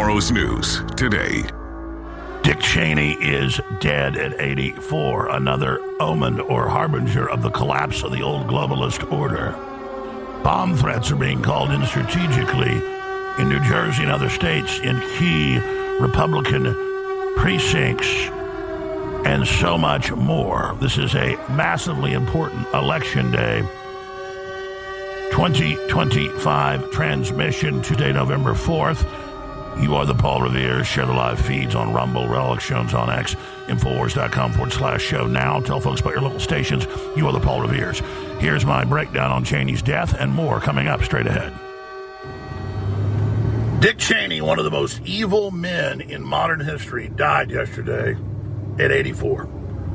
Tomorrow's news today. Dick Cheney is dead at 84, another omen or harbinger of the collapse of the old globalist order. Bomb threats are being called in strategically in New Jersey and other states in key Republican precincts and so much more. This is a massively important election day. 2025 transmission Tuesday, November 4th. You are the Paul Revere. Share the live feeds on Rumble, Relic Jones on X, Infowars.com/show now. Tell folks about your local stations. You are the Paul Reveres. Here's my breakdown on Cheney's death and more coming up straight ahead. Dick Cheney, one of the most evil men in modern history, died yesterday at 84.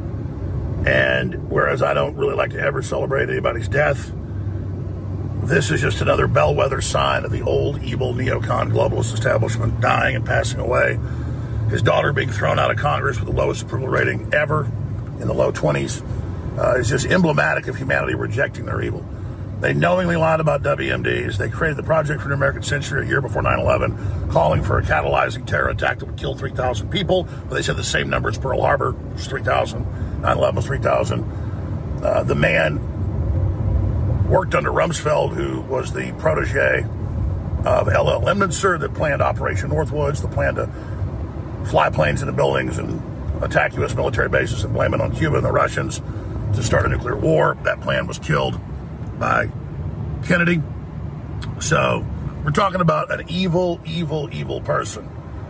And whereas I don't really like to ever celebrate anybody's death, this is just another bellwether sign of the old, evil, neocon globalist establishment dying and passing away. His daughter being thrown out of Congress with the lowest approval rating ever in the low 20s is just emblematic of humanity rejecting their evil. They knowingly lied about WMDs. They created the Project for the American Century a year before 9/11, calling for a catalyzing terror attack that would kill 3,000 people. But they said the same number as Pearl Harbor, which was 3,000. 9/11 was 3,000. The man worked under Rumsfeld, who was the protege of L.L. Lemnitzer that planned Operation Northwoods, the plan to fly planes into buildings and attack U.S. military bases and blame it on Cuba and the Russians to start a nuclear war. That plan was killed by Kennedy. So we're talking about an evil, evil, evil person.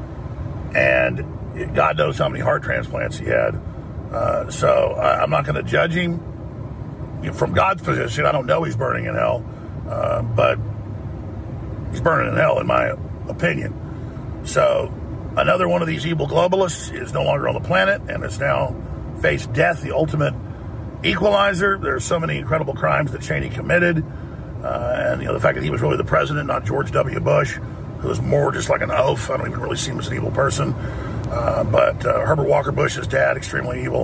And God knows how many heart transplants he had. So I'm not going to judge him. From God's position, I don't know he's burning in hell, but he's burning in hell, in my opinion. So another one of these evil globalists is no longer on the planet and has now faced death, the ultimate equalizer. There are so many incredible crimes that Cheney committed, and the fact that he was really the president, not George W. Bush, who was more just like an oaf. I don't even really see him as an evil person. But Herbert Walker Bush's dad, extremely evil.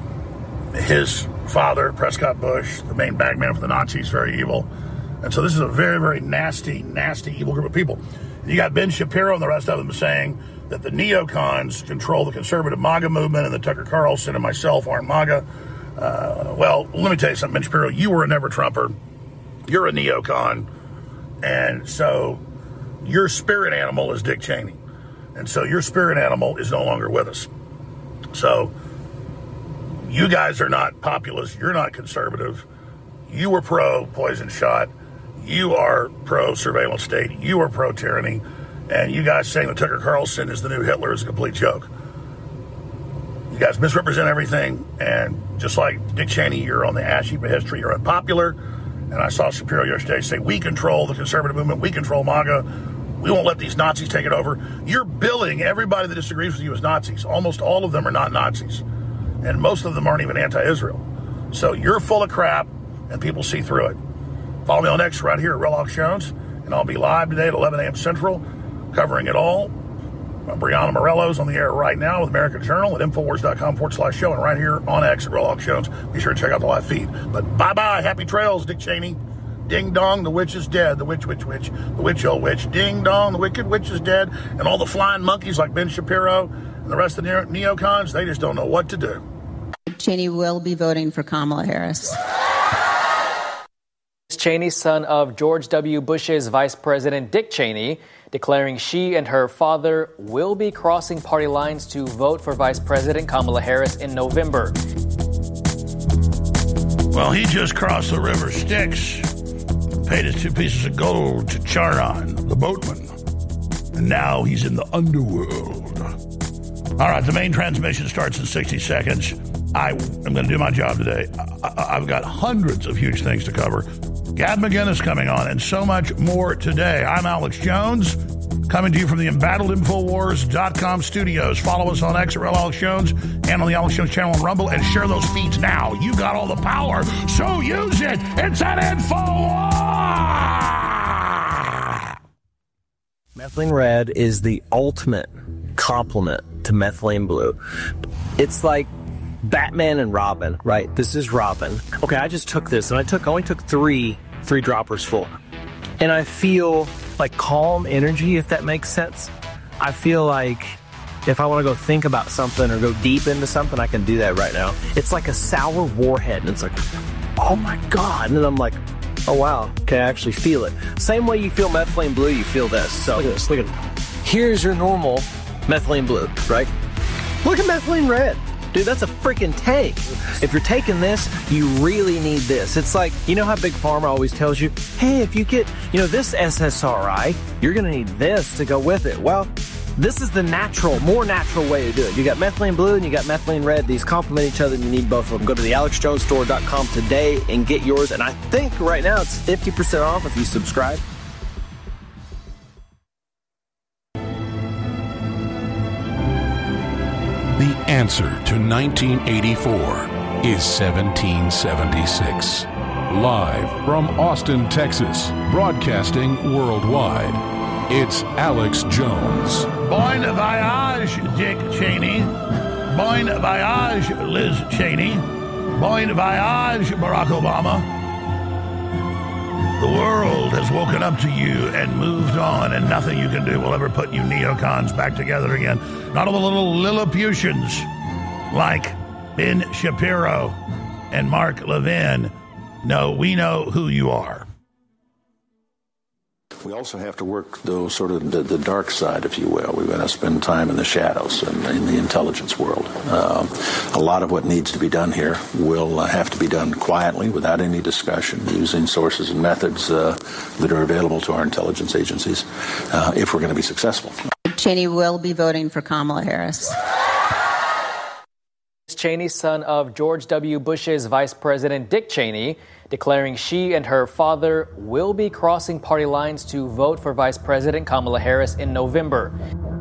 His father, Prescott Bush, the main bagman for the Nazis, very evil. And so this is a very, very nasty, nasty, evil group of people. You got Ben Shapiro and the rest of them saying that the neocons control the conservative MAGA movement and that Tucker Carlson and myself aren't MAGA. Well, let me tell you something, Ben Shapiro. You were a never-Trumper. You're a neocon. And so your spirit animal is Dick Cheney. And so your spirit animal is no longer with us. So you guys are not populist. You're not conservative. You were pro-poison shot. You are pro-surveillance state. You are pro-tyranny. And you guys saying that Tucker Carlson is the new Hitler is a complete joke. You guys misrepresent everything. And just like Dick Cheney, you're on the ash heap of history. You're unpopular. And I saw Shapiro yesterday say, we control the conservative movement. We control MAGA. We won't let these Nazis take it over. You're billing everybody that disagrees with you as Nazis. Almost all of them are not Nazis. And most of them aren't even anti-Israel. So you're full of crap, and people see through it. Follow me on X right here at Relic Jones, and I'll be live today at 11 a.m. Central, covering it all. Brianna Morello's on the air right now with American Journal at Infowars.com/show, and right here on X at Relic Jones. Be sure to check out the live feed. But bye-bye. Happy trails, Dick Cheney. Ding dong, the witch is dead. The witch. The witch, oh witch. Ding dong, the wicked witch is dead. And all the flying monkeys like Ben Shapiro and the rest of the neocons, they just don't know what to do. Cheney will be voting for Kamala Harris. Cheney, son of George W. Bush's Vice President Dick Cheney, declaring she and her father will be crossing party lines to vote for Vice President Kamala Harris in November. Well, he just crossed the river Styx, paid his 2 pieces of gold to Charon, the boatman, and now he's in the underworld. All right, the main transmission starts in 60 seconds. I am going to do my job today. I've got hundreds of huge things to cover. Gad McGinnis coming on, and so much more today. I'm Alex Jones, coming to you from the embattled Infowars.com studios. Follow us on X at Real Alex Jones and on the Alex Jones channel on Rumble, and share those feeds now. You got all the power, so use it. It's an Infowar! Methylene Red is the ultimate complement to methylene blue. It's like Batman and Robin, right? This is Robin. Okay, I just took this, and I only took three droppers full. And I feel like calm energy, if that makes sense. I feel like if I want to go think about something or go deep into something, I can do that right now. It's like a sour warhead, and it's like, oh my God. And then I'm like, oh wow, okay, I actually feel it. Same way you feel methylene blue, you feel this. So look at this, look at it. Here's your normal methylene blue, right? Look at methylene red. Dude, that's a freaking tank. If you're taking this, you really need this. It's like, you know how Big Pharma always tells you, hey, if you get, this SSRI, you're going to need this to go with it. Well, this is the more natural way to do it. You got methylene blue and you got methylene red. These complement each other and you need both of them. Go to the AlexJonesStore.com today and get yours. And I think right now it's 50% off if you subscribe. The answer to 1984 is 1776. Live from Austin, Texas, broadcasting worldwide, it's Alex Jones. Bon voyage, Dick Cheney. Bon voyage, Liz Cheney. Bon voyage, Barack Obama. The world has woken up to you and moved on, and nothing you can do will ever put you neocons back together again. Not all the little Lilliputians like Ben Shapiro and Mark Levin. No, we know who you are. We also have to work, though, sort of the dark side, if you will. We're going to spend time in the shadows and in the intelligence world. A lot of what needs to be done here will have to be done quietly, without any discussion, using sources and methods that are available to our intelligence agencies if we're going to be successful. Cheney will be voting for Kamala Harris. Cheney, son of George W. Bush's Vice President Dick Cheney, declaring she and her father will be crossing party lines to vote for Vice President Kamala Harris in November.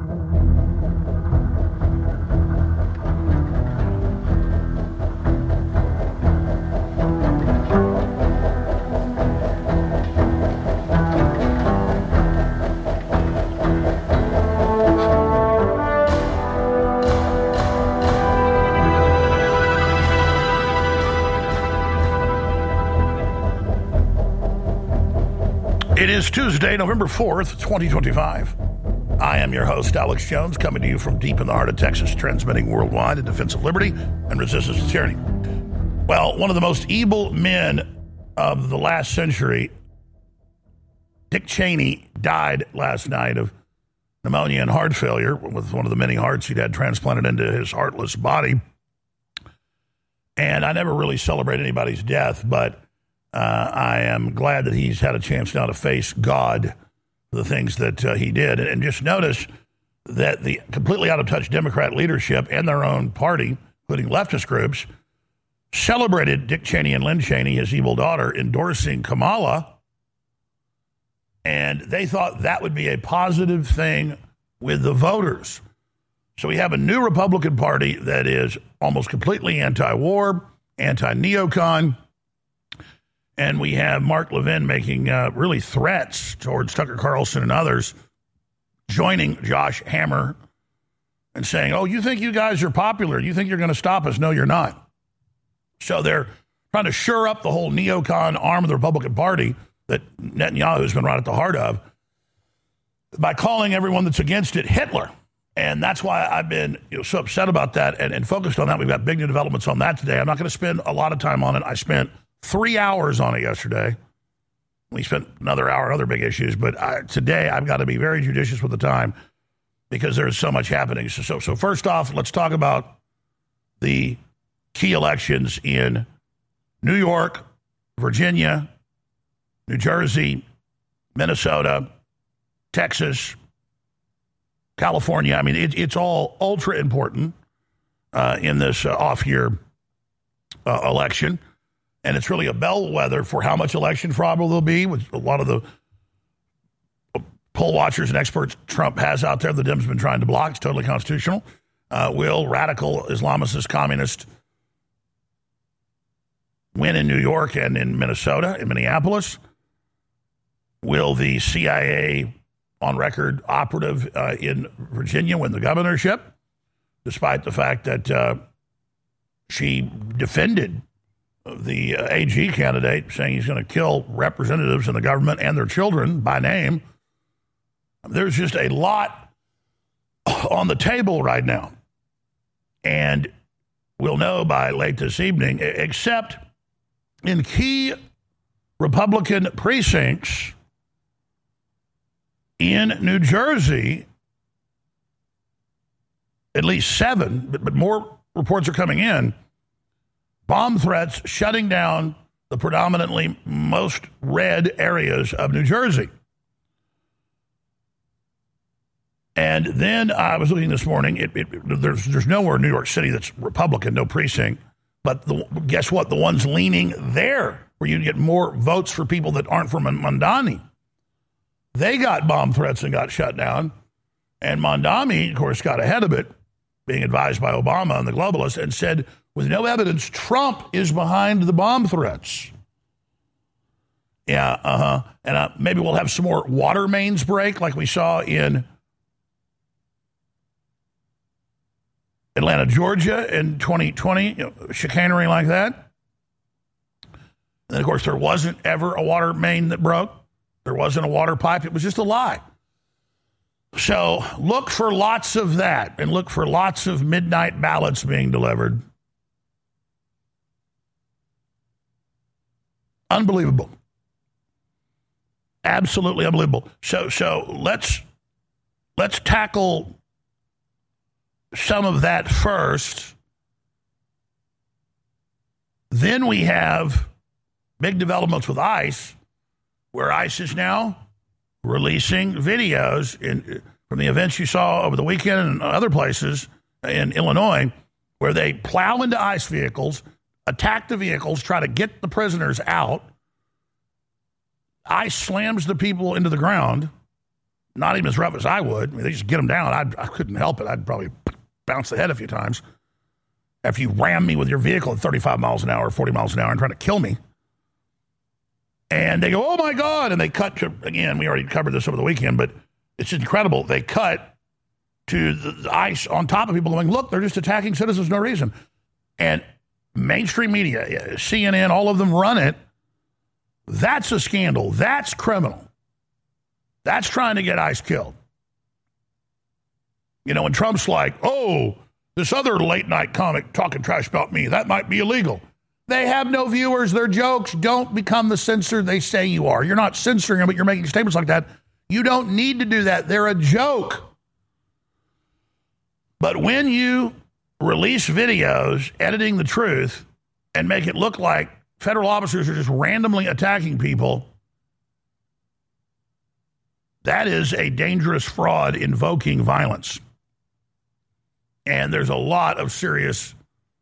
It is Tuesday, November 4th, 2025. I am your host, Alex Jones, coming to you from deep in the heart of Texas, transmitting worldwide in defense of liberty and resistance to tyranny. Well, one of the most evil men of the last century, Dick Cheney, died last night of pneumonia and heart failure with one of the many hearts he'd had transplanted into his heartless body. And I never really celebrate anybody's death, but I am glad that he's had a chance now to face God for the things that he did. And just notice that the completely out-of-touch Democrat leadership and their own party, including leftist groups, celebrated Dick Cheney and Lynn Cheney, his evil daughter, endorsing Kamala. And they thought that would be a positive thing with the voters. So we have a new Republican Party that is almost completely anti-war, anti-neocon. And we have Mark Levin making really threats towards Tucker Carlson and others, joining Josh Hammer and saying, oh, you think you guys are popular? You think you're going to stop us? No, you're not. So they're trying to shore up the whole neocon arm of the Republican Party that Netanyahu has been right at the heart of by calling everyone that's against it Hitler. And that's why I've been so upset about that and focused on that. We've got big new developments on that today. I'm not going to spend a lot of time on it. I spent 3 hours on it yesterday. We spent another hour on other big issues, but today I've got to be very judicious with the time because there's so much happening. So first off, let's talk about the key elections in New York, Virginia, New Jersey, Minnesota, Texas, California. I mean, it's all ultra important in this off-year election. And it's really a bellwether for how much election fraud will there be, with a lot of the poll watchers and experts Trump has out there the Dems have been trying to block. It's totally constitutional. Will radical Islamicist communists win in New York and in Minnesota, in Minneapolis? Will the CIA on record operative in Virginia win the governorship, despite the fact that she defended the AG candidate, saying he's going to kill representatives in the government and their children by name? There's just a lot on the table right now. And we'll know by late this evening, except in key Republican precincts in New Jersey, at least 7, but more reports are coming in, bomb threats shutting down the predominantly most red areas of New Jersey. And then I was looking this morning, there's nowhere in New York City that's Republican, no precinct, but guess what? The ones leaning there, where you get more votes for people that aren't from Mondani, they got bomb threats and got shut down. And Mondani, of course, got ahead of it, being advised by Obama and the globalists, and said, with no evidence, Trump is behind the bomb threats. Yeah, And maybe we'll have some more water mains break like we saw in Atlanta, Georgia in 2020, chicanery like that. And of course, there wasn't ever a water main that broke. There wasn't a water pipe. It was just a lie. So look for lots of that, and look for lots of midnight ballots being delivered. Unbelievable. Absolutely unbelievable. So let's tackle some of that first. Then we have big developments with ICE, where ICE is now releasing videos from the events you saw over the weekend and other places in Illinois, where they plow into ICE vehicles, attack the vehicles, try to get the prisoners out. ICE slams the people into the ground, not even as rough as I would. I mean, they just get them down. I couldn't help it. I'd probably bounce the head a few times after you ram me with your vehicle at 35 miles an hour, 40 miles an hour, and try to kill me. And they go, oh, my God. And they cut to, again, we already covered this over the weekend, but it's incredible. They cut to the ICE on top of people going, look, they're just attacking citizens for no reason. And mainstream media, CNN, all of them run it. That's a scandal. That's criminal. That's trying to get ICE killed. You know, and Trump's like, oh, this other late night comic talking trash about me, that might be illegal. They have no viewers. They're jokes. Don't become the censor they say you are. You're not censoring them, but you're making statements like that. You don't need to do that. They're a joke. But when you release videos editing the truth and make it look like federal officers are just randomly attacking people, that is a dangerous fraud invoking violence. And there's a lot of serious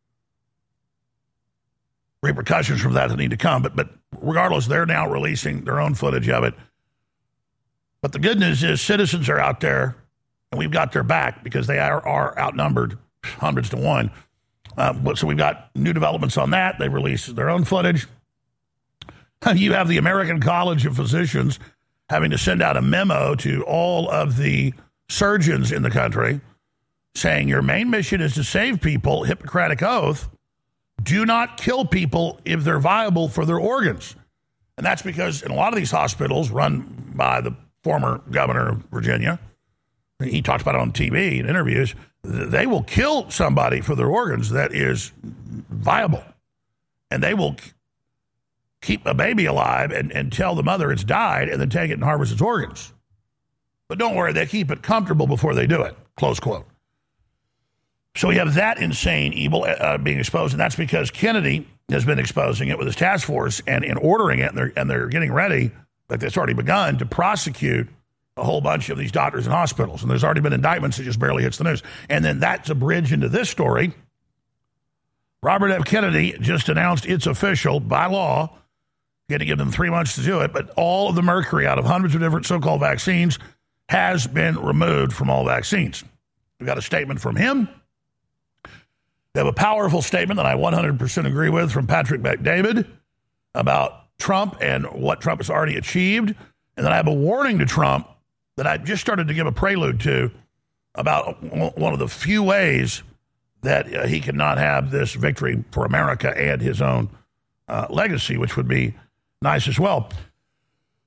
repercussions from that need to come. But regardless, they're now releasing their own footage of it. But the good news is citizens are out there, and we've got their back because they are outnumbered hundreds to one. So we've got new developments on that. They released their own footage. You have the American College of Physicians having to send out a memo to all of the surgeons in the country saying your main mission is to save people, Hippocratic oath. Do not kill people if they're viable for their organs. And that's because in a lot of these hospitals run by the former governor of Virginia, he talks about it on TV in interviews, they will kill somebody for their organs that is viable. And they will keep a baby alive and tell the mother it's died and then take it and harvest its organs. But don't worry, they keep it comfortable before they do it, close quote. So we have that insane evil being exposed, and that's because Kennedy has been exposing it with his task force and in ordering it, and they're getting ready, like it's already begun, to prosecute a whole bunch of these doctors and hospitals. And there's already been indictments that just barely hits the news. And then that's a bridge into this story. Robert F. Kennedy just announced it's official by law, going to give them 3 months to do it, but all of the mercury out of hundreds of different so-called vaccines has been removed from all vaccines. We've got a statement from him. They have a powerful statement that I 100% agree with from Patrick Bet-David about Trump and what Trump has already achieved. And then I have a warning to Trump that I just started to give a prelude to about one of the few ways that he cannot have this victory for America and his own legacy, which would be nice as well.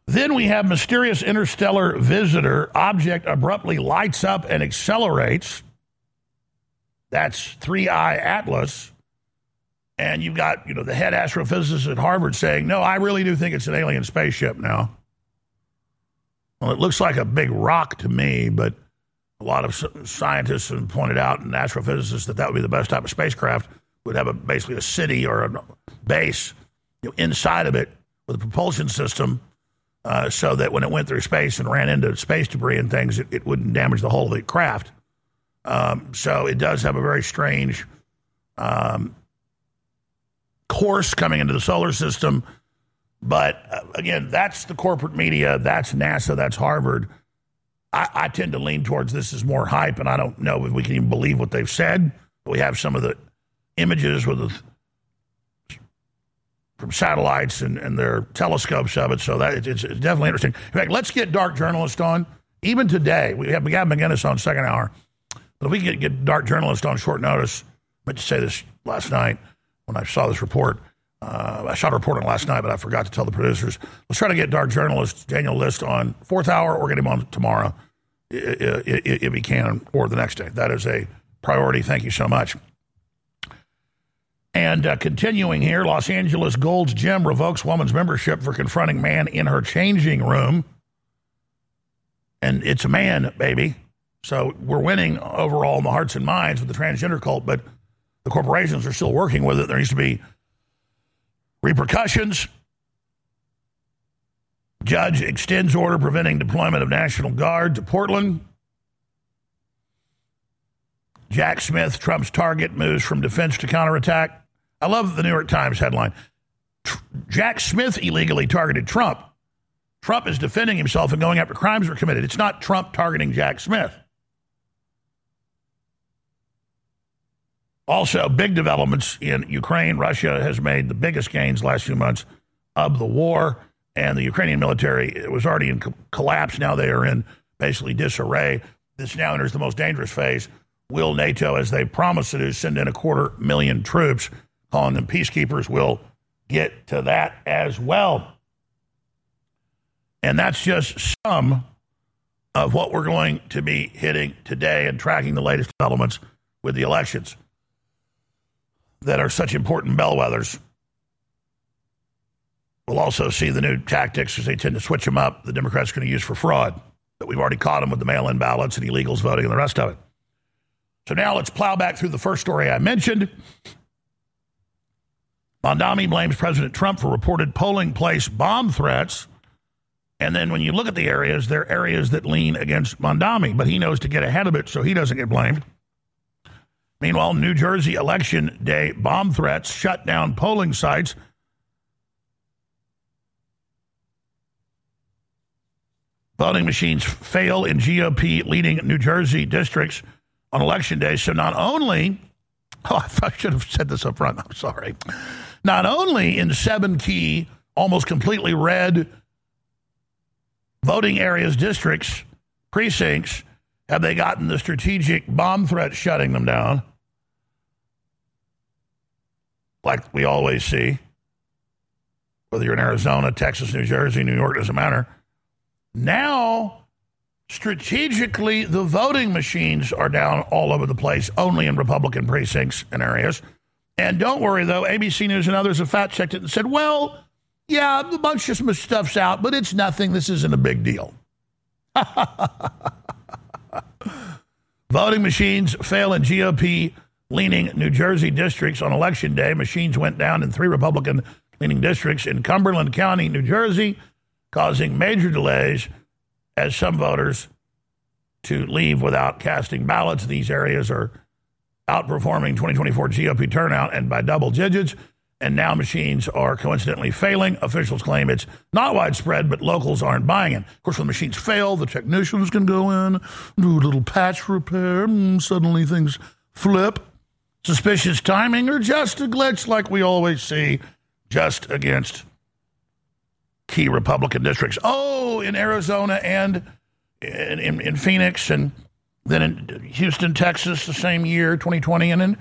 Then we have mysterious interstellar visitor. Object abruptly lights up and accelerates. That's 3I Atlas. And you've got, the head astrophysicist at Harvard saying, no, I really do think it's an alien spaceship now. Well, it looks like a big rock to me, but a lot of scientists have pointed out, and astrophysicists, that would be the best type of spacecraft. Would have basically a city or a base inside of it with a propulsion system, so that when it went through space and ran into space debris and things, it wouldn't damage the whole of the craft. So it does have a very strange course coming into the solar system. But again, that's the corporate media, that's NASA, that's Harvard. I tend to lean towards this is more hype, and I don't know if we can even believe what they've said. But we have some of the images from satellites and their telescopes of it, so that it's definitely interesting. In fact, let's get Dark Journalist on. Even today, we have McGinnis on second hour, but if we can get Dark Journalist on short notice, I meant to say this last night when I saw this report. I saw a report on last night, but I forgot to tell the producers. Let's try to get Dark Journalist Daniel List on fourth hour, or get him on tomorrow if he can, or the next day. That is a priority. Thank you so much. And continuing here, Los Angeles Gold's Gym revokes woman's membership for confronting man in her changing room. And it's a man, baby. So we're winning overall in the hearts and minds with the transgender cult, but the corporations are still working with it. There needs to be repercussions. Judge extends order preventing deployment of National Guard to Portland. Jack Smith, Trump's target, moves from defense to counterattack. I love the New York Times headline. Jack Smith illegally targeted Trump. Trump is defending himself and going after crimes were committed. It's not Trump targeting Jack Smith. Also, big developments in Ukraine. Russia has made the biggest gains last few months of the war, and the Ukrainian military was already in collapse. Now they are in basically disarray. This now enters the most dangerous phase. Will NATO, as they promised to do, send in 250,000 troops, calling them peacekeepers? We'll get to that as well. And that's just some of what we're going to be hitting today and tracking the latest developments with the elections that are such important bellwethers. We'll also see the new tactics, as they tend to switch them up, the Democrats are going to use for fraud. But we've already caught them with the mail-in ballots and illegals voting and the rest of it. So now let's plow back through the first story I mentioned. Mondami blames President Trump for reported polling place bomb threats. And then when you look at the areas, there are areas that lean against Mondami, but he knows to get ahead of it so he doesn't get blamed. Meanwhile, New Jersey election day bomb threats shut down polling sites. Voting machines fail in GOP leading New Jersey districts on election day. So not only, I should have said this up front, I'm sorry. Not only in 7 key, almost completely red voting areas, districts, precincts, have they gotten the strategic bomb threat shutting them down, like we always see, whether you're in Arizona, Texas, New Jersey, New York, doesn't matter. Now, strategically, the voting machines are down all over the place, only in Republican precincts and areas. And don't worry, though, ABC News and others have fact-checked it and said, well, yeah, a bunch of some stuff's out, but it's nothing. This isn't a big deal. Voting machines fail in GOP-leaning New Jersey districts on Election Day. Machines went down in 3 Republican-leaning districts in Cumberland County, New Jersey, causing major delays as some voters to leave without casting ballots. These areas are outperforming 2024 GOP turnout and by double digits, and now machines are coincidentally failing. Officials claim it's not widespread, but locals aren't buying it. Of course, when the machines fail, the technicians can go in, do a little patch repair, suddenly things flip. Suspicious timing or just a glitch like we always see just against key Republican districts. Oh, in Arizona and in Phoenix, and then in Houston, Texas, the same year, 2020. And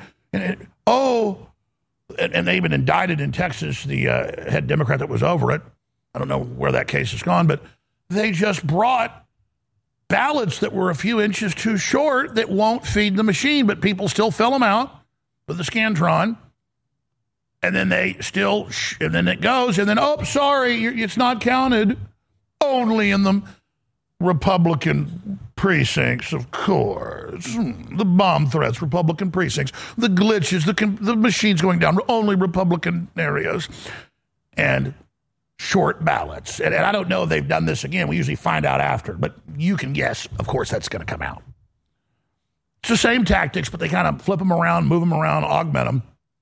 they even indicted in Texas the head Democrat that was over it. I don't know where that case has gone, but they just brought ballots that were a few inches too short that won't feed the machine, but people still fill them out with the Scantron. And then and then it goes, and then, oh, sorry, it's not counted. Only in the Republican precincts, of course. The bomb threats, Republican precincts. The glitches, the machines going down, only Republican areas. And short ballots. And I don't know if they've done this again. We usually find out after. But you can guess, of course, that's going to come out. It's the same tactics, but they kind of flip them around, move them around, augment them.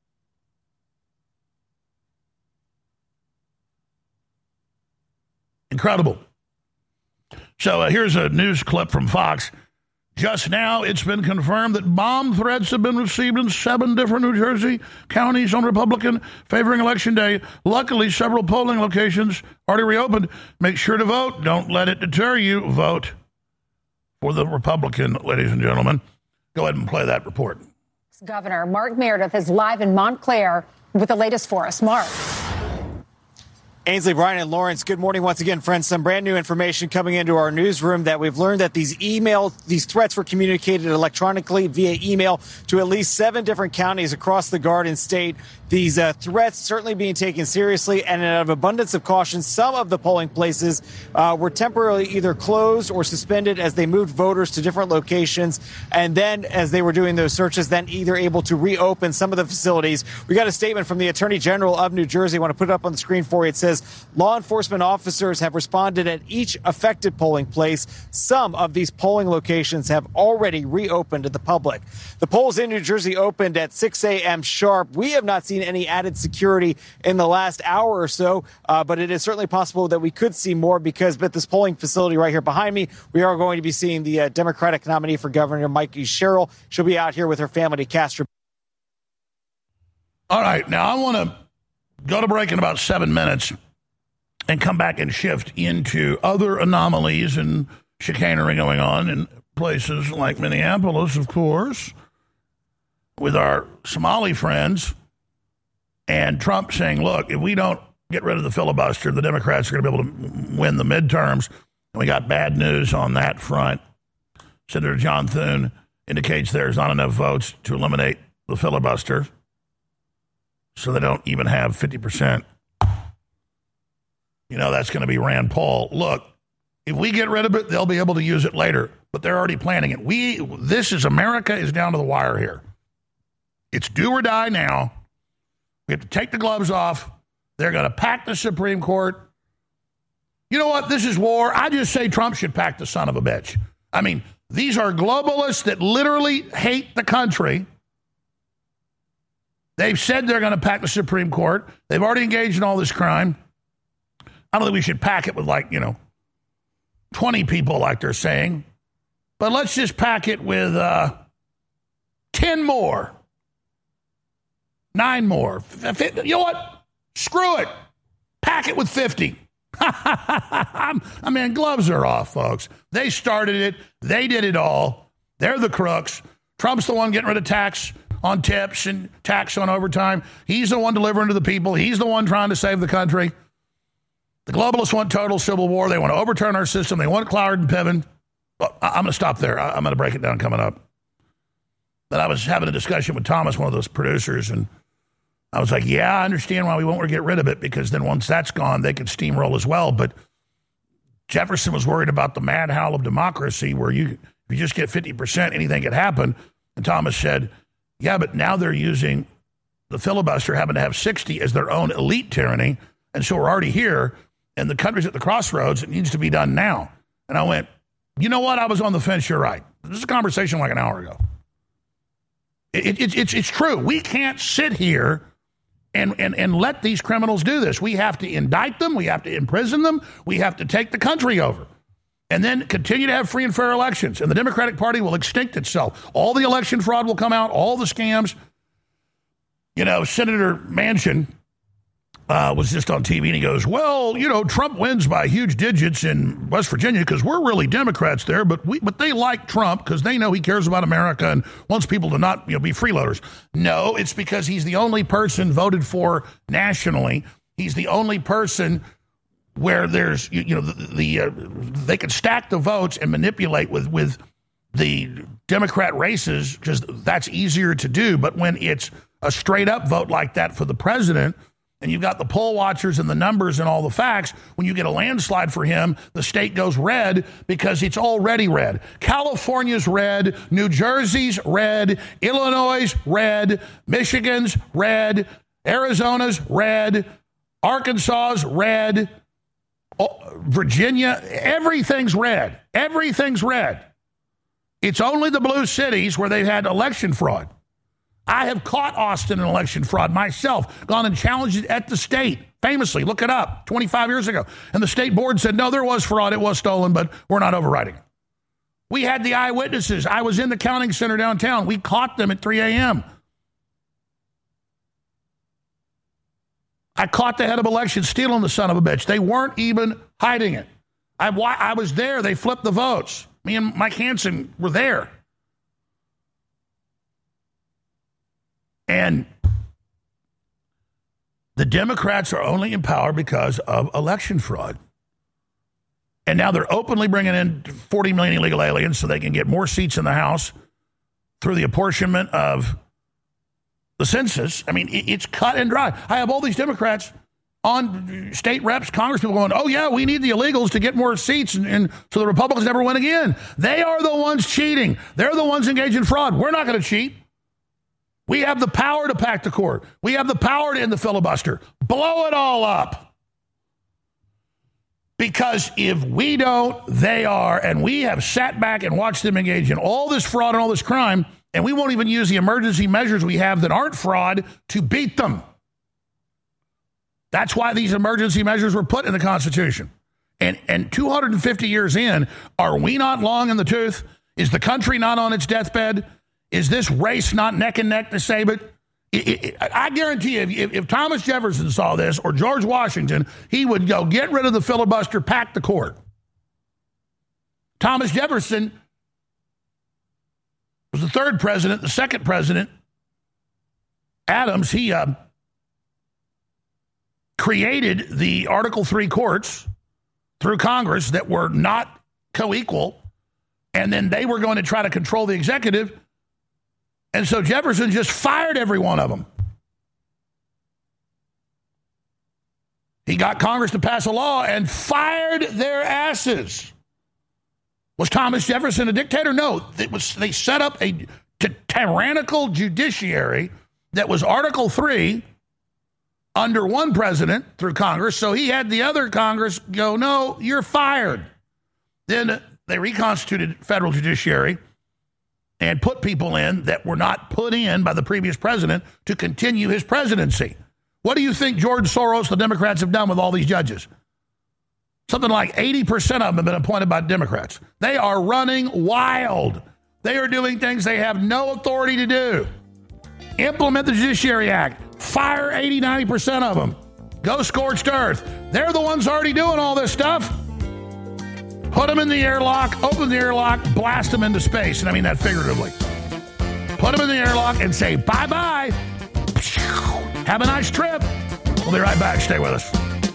Incredible. So here's a news clip from Fox. Just now, it's been confirmed that bomb threats have been received in 7 different New Jersey counties on Republican favoring Election Day. Luckily, several polling locations already reopened. Make sure to vote. Don't let it deter you. Vote for the Republican, ladies and gentlemen. Go ahead and play that report. Governor Mark Meredith is live in Montclair with the latest for us. Mark. Ainsley, Brian, and Lawrence, good morning once again, friends. Some brand new information coming into our newsroom that we've learned that these threats were communicated electronically via email to at least 7 different counties across the Garden State. These threats certainly being taken seriously, and out of abundance of caution, some of the polling places were temporarily either closed or suspended as they moved voters to different locations. And then as they were doing those searches, then either able to reopen some of the facilities. We got a statement from the Attorney General of New Jersey. I want to put it up on the screen for you. It says, law enforcement officers have responded at each affected polling place. Some of these polling locations have already reopened to the public. The polls in New Jersey opened at 6 a.m. sharp. We have not seen any added security in the last hour or so, but it is certainly possible that we could see more because at this polling facility right here behind me, we are going to be seeing the Democratic nominee for governor, Mikey Sherrill. She'll be out here with her family to cast her. All right, now I want to go to break in about 7 minutes and come back and shift into other anomalies and chicanery going on in places like Minneapolis, of course, with our Somali friends, and Trump saying, look, if we don't get rid of the filibuster, the Democrats are going to be able to win the midterms. And we got bad news on that front. Senator John Thune indicates there's not enough votes to eliminate the filibuster, so they don't even have 50%. You know, that's going to be Rand Paul. Look, if we get rid of it, they'll be able to use it later, but they're already planning it. America is down to the wire here. It's do or die now. We have to take the gloves off. They're going to pack the Supreme Court. You know what? This is war. I just say Trump should pack the son of a bitch. I mean, these are globalists that literally hate the country. They've said they're going to pack the Supreme Court. They've already engaged in all this crime. I don't think we should pack it with 20 people like they're saying. But let's just pack it with 10 more. 9 more. You know what? Screw it. Pack it with 50. I mean, gloves are off, folks. They started it. They did it all. They're the crooks. Trump's the one getting rid of tax on tips and tax on overtime. He's the one delivering to the people. He's the one trying to save the country. The globalists want total civil war. They want to overturn our system. They want Cloward and Piven. Well, I'm going to stop there. I'm going to break it down coming up. But I was having a discussion with Thomas, one of those producers, and I was like, yeah, I understand why we won't get rid of it, because then once that's gone, they could steamroll as well. But Jefferson was worried about the mad howl of democracy where if you just get 50%, anything could happen. And Thomas said, yeah, but now they're using the filibuster, having to have 60 as their own elite tyranny. And so we're already here, and the country's at the crossroads. It needs to be done now. And I went, you know what? I was on the fence. You're right. This is a conversation like an hour ago. It's true. We can't sit here and let these criminals do this. We have to indict them. We have to imprison them. We have to take the country over. And then continue to have free and fair elections. And the Democratic Party will extinct itself. All the election fraud will come out, all the scams. You know, Senator Manchin was just on TV, and he goes, well, you know, Trump wins by huge digits in West Virginia because we're really Democrats there, but they like Trump because they know he cares about America and wants people to not be freeloaders. No, it's because he's the only person voted for nationally. He's the only person where there's, they can stack the votes and manipulate with the Democrat races, because that's easier to do. But when it's a straight up vote like that for the president, and you've got the poll watchers and the numbers and all the facts, when you get a landslide for him, the state goes red because it's already red. California's red, New Jersey's red, Illinois' red, Michigan's red, Arizona's red, Arkansas's red, Virginia, everything's red. Everything's red. It's only the blue cities where they've had election fraud. I have caught Austin in election fraud myself, gone and challenged it at the state, famously. Look it up, 25 years ago. And the state board said, no, there was fraud, it was stolen, but we're not overriding it. We had the eyewitnesses. I was in the counting center downtown. We caught them at 3 a.m. I caught the head of elections stealing the son of a bitch. They weren't even hiding it. I was there. They flipped the votes. Me and Mike Hansen were there. And the Democrats are only in power because of election fraud. And now they're openly bringing in 40 million illegal aliens so they can get more seats in the House through the apportionment of the census. I mean, it's cut and dry. I have all these Democrats on state reps, congresspeople going, oh, yeah, we need the illegals to get more seats and so the Republicans never win again. They are the ones cheating. They're the ones engaged in fraud. We're not going to cheat. We have the power to pack the court. We have the power to end the filibuster. Blow it all up. Because if we don't, they are. And we have sat back and watched them engage in all this fraud and all this crime. And we won't even use the emergency measures we have that aren't fraud to beat them. That's why these emergency measures were put in the Constitution. And 250 years in, are we not long in the tooth? Is the country not on its deathbed? Is this race not neck and neck to save it? I guarantee you, if Thomas Jefferson saw this, or George Washington, he would go, get rid of the filibuster, pack the court. Thomas Jefferson was the third president. The second president, Adams, he created the Article III courts through Congress that were not co-equal, and then they were going to try to control the executive. And so Jefferson just fired every one of them. He got Congress to pass a law and fired their asses. Was Thomas Jefferson a dictator? No. They set up a tyrannical judiciary that was Article III under one president through Congress. So he had the other Congress go, no, you're fired. Then they reconstituted federal judiciary and put people in that were not put in by the previous president to continue his presidency. What do you think George Soros, the Democrats, have done with all these judges? Something like 80% of them have been appointed by Democrats. They are running wild. They are doing things they have no authority to do. Implement the Judiciary Act. Fire 80, 90% of them. Go scorched earth. They're the ones already doing all this stuff. Put them in the airlock, open the airlock, blast them into space. And I mean that figuratively. Put them in the airlock and say, bye-bye. Have a nice trip. We'll be right back. Stay with us.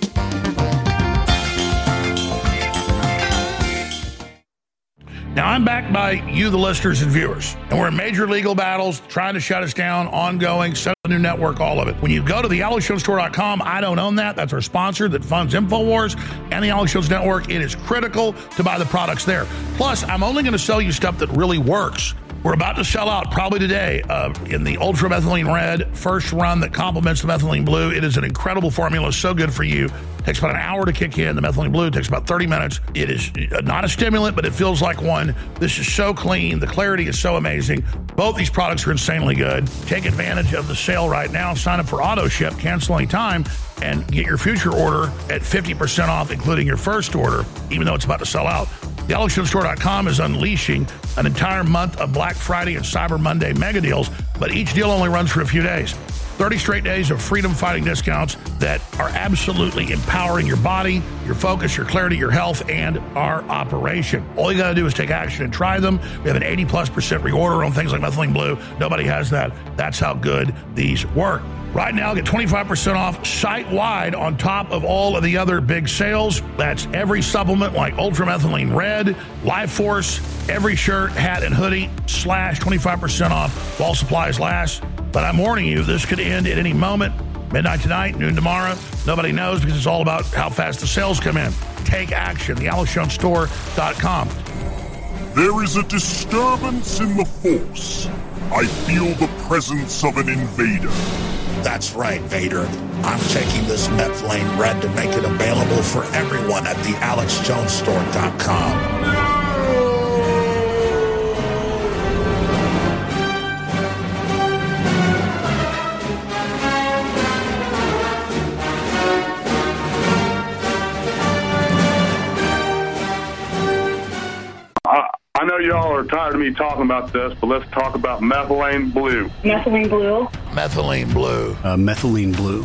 Now, I'm backed by you, the listeners and viewers, and we're in major legal battles, trying to shut us down, ongoing, set a new network, all of it. When you go to the AlexJonesStore.com, I don't own that. That's our sponsor that funds InfoWars and the Alex Jones Network. It is critical to buy the products there. Plus, I'm only going to sell you stuff that really works. We're about to sell out probably today in the Ultra Methylene Red first run that complements the Methylene Blue. It is an incredible formula, so good for you. It takes about an hour to kick in. The Methylene Blue takes about 30 minutes. It is not a stimulant, but it feels like one. This is so clean. The clarity is so amazing. Both these products are insanely good. Take advantage of the sale right now. Sign up for auto ship, cancel any time, and get your future order at 50% off, including your first order, even though it's about to sell out. The AlexJonesStore.com is unleashing an entire month of Black Friday and Cyber Monday mega deals, but each deal only runs for a few days. 30 straight days of freedom-fighting discounts that are absolutely empowering your body, your focus, your clarity, your health, and our operation. All you got to do is take action and try them. We have an 80+% reorder on things like Methylene Blue. Nobody has that. That's how good these work. Right now, get 25% off site-wide on top of all of the other big sales. That's every supplement like Ultramethylene Red, Life Force, every shirt, hat, and hoodie, slash 25% off while supplies last. But I'm warning you, this could end at any moment. Midnight tonight, noon tomorrow. Nobody knows because it's all about how fast the sales come in. Take action. TheAlexJonesStore.com. There is a disturbance in the Force. I feel the presence of an invader. That's right, Vader. I'm taking this Methylene Red to make it available for everyone at TheAlexJonesStore.com. I know y'all are tired of me talking about this, but let's talk about Methylene Blue. Methylene Blue. Methylene Blue. Methylene Blue.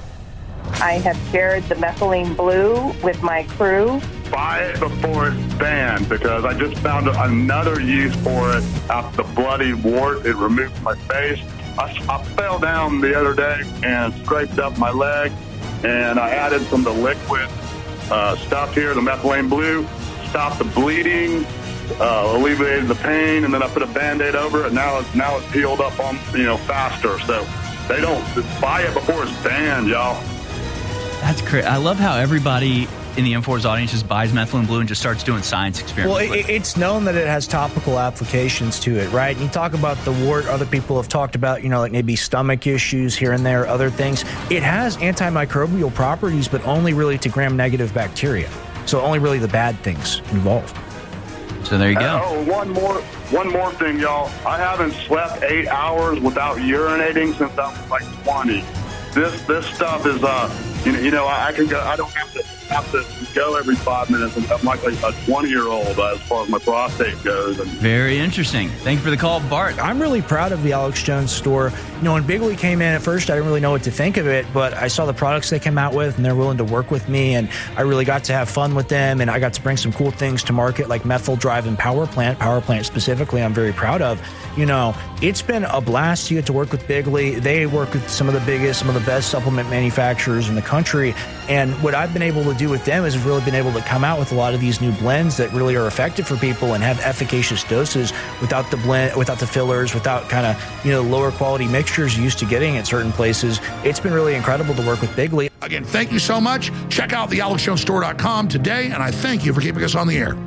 I have shared the Methylene Blue with my crew. Buy it before it's banned, because I just found another use for it after the bloody wart it removed from my face. I fell down the other day and scraped up my leg, and I added some of the liquid stuff here, the Methylene Blue, stopped the bleeding, alleviated the pain, and then I put a Band-Aid over it. Now it's healed up on faster. So they don't buy it before it's banned, y'all. That's crazy. I love how everybody in the M4's audience just buys Methylene Blue and just starts doing science experiments. Well, it's known that it has topical applications to it, right? And you talk about the wart, other people have talked about, like maybe stomach issues here and there, other things. It has antimicrobial properties, but only really to gram-negative bacteria. So only really the bad things involved. So there you go. One more thing, y'all. I haven't slept 8 hours without urinating since I was like 20. This stuff is I can go. I don't have to go every 5 minutes. I'm like a 20-year-old as far as my prostate goes. Very interesting. Thank you for the call, Bart. I'm really proud of the Alex Jones store. When Bigley came in at first, I didn't really know what to think of it, but I saw the products they came out with, and they're willing to work with me, and I really got to have fun with them, and I got to bring some cool things to market like Methyl Drive and Power Plant specifically. I'm very proud of. It's been a blast to get to work with Bigley. They work with some of the best supplement manufacturers in the country, and what I've been able to do with them is really been able to come out with a lot of these new blends that really are effective for people and have efficacious doses without the blend, without the fillers, without kind of lower quality mixtures used to getting at certain places. It's been really incredible to work with Bigley. Again, thank you so much. Check out thealexjonestore.com today, and I thank you for keeping us on the air.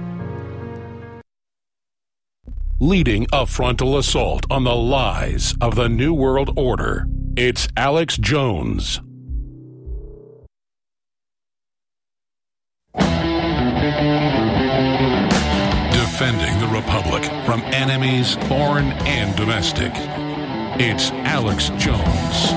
Leading a frontal assault on the lies of the New World Order, it's Alex Jones. Defending the Republic from enemies, foreign and domestic. It's Alex Jones.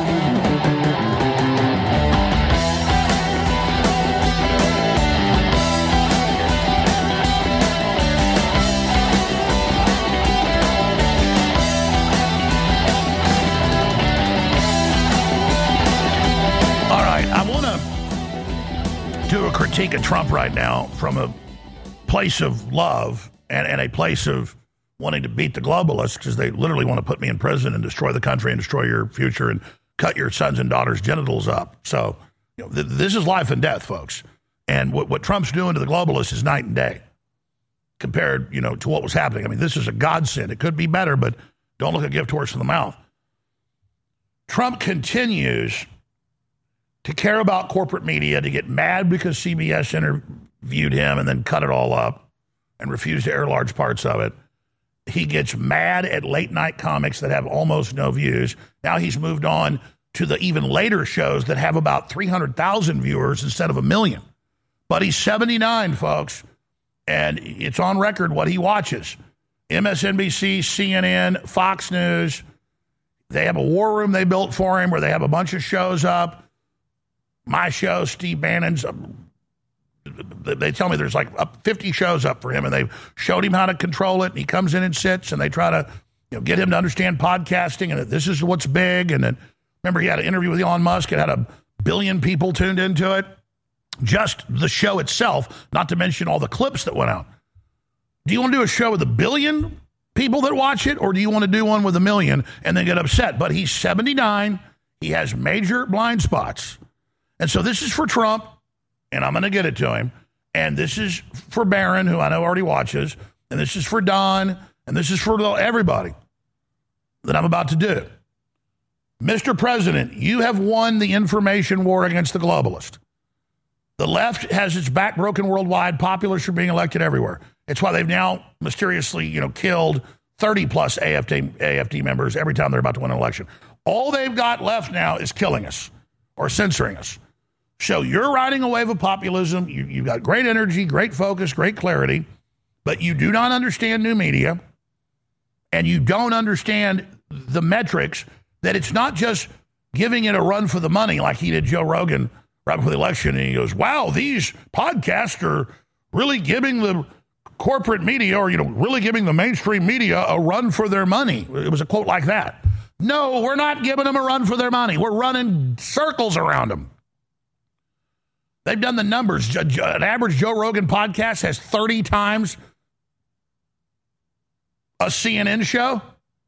All right, I want to do a critique of Trump right now from a place of love and a place of wanting to beat the globalists, because they literally want to put me in prison and destroy the country and destroy your future and cut your sons and daughters' genitals up. So this is life and death, folks. And what Trump's doing to the globalists is night and day compared, to what was happening. I mean, this is a godsend. It could be better, but don't look a gift horse in the mouth. Trump continues to care about corporate media, to get mad because CBS interviewed him and then cut it all up and refused to air large parts of it. He gets mad at late night comics that have almost no views. Now he's moved on to the even later shows that have about 300,000 viewers instead of 1 million. But he's 79, folks, and it's on record what he watches. MSNBC, CNN, Fox News. They have a war room they built for him where they have a bunch of shows up. My show, Steve Bannon's, they tell me there's like 50 shows up for him, and they've showed him how to control it, and he comes in and sits, and they try to get him to understand podcasting, and that this is what's big. And then Remember, he had an interview with Elon Musk. It had 1 billion people tuned into it. Just the show itself, not to mention all the clips that went out. Do you want to do a show with 1 billion people that watch it, or do you want to do one with 1 million and then get upset? But he's 79. He has major blind spots. And so this is for Trump, and I'm going to get it to him. And this is for Barron, who I know already watches. And this is for Don. And this is for everybody that I'm about to do. Mr. President, you have won the information war against the globalist. The left has its back broken worldwide. Populists are being elected everywhere. It's why they've now mysteriously, killed 30-plus AFD members every time they're about to win an election. All they've got left now is killing us or censoring us. So you're riding a wave of populism. You've got great energy, great focus, great clarity, but you do not understand new media, and you don't understand the metrics, that it's not just giving it a run for the money like he did Joe Rogan right before the election, and he goes, wow, these podcasts are really giving the corporate media, or, really giving the mainstream media a run for their money. It was a quote like that. No, we're not giving them a run for their money. We're running circles around them. They've done the numbers. An average Joe Rogan podcast has 30 times a CNN show.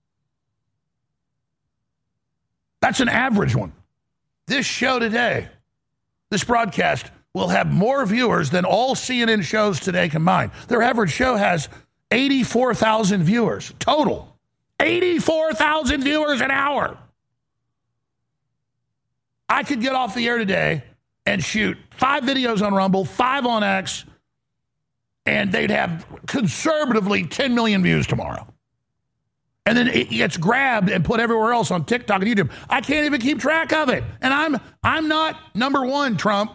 That's an average one. This show today, this broadcast, will have more viewers than all CNN shows today combined. Their average show has 84,000 viewers total. 84,000 viewers an hour. I could get off the air today and shoot 5 videos on Rumble, 5 on X, and they'd have conservatively 10 million views tomorrow. And then it gets grabbed and put everywhere else on TikTok and YouTube. I can't even keep track of it. And I'm not number one, Trump.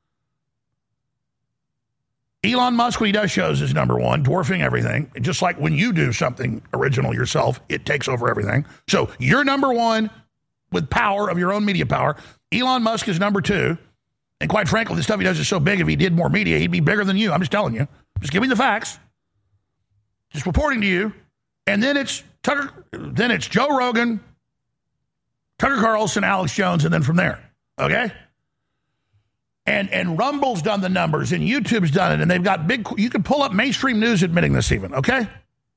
Elon Musk, when he does shows, is number one, dwarfing everything. Just like when you do something original yourself, it takes over everything. So you're number one with power of your own media power. Elon Musk is number 2. And quite frankly, the stuff he does is so big, if he did more media, he'd be bigger than you. I'm just telling you. Just give me the facts. Just reporting to you. And then it's Joe Rogan, Tucker Carlson, Alex Jones, and then from there. Okay? And Rumble's done the numbers, and YouTube's done it, and they've got you can pull up mainstream news admitting this even, okay?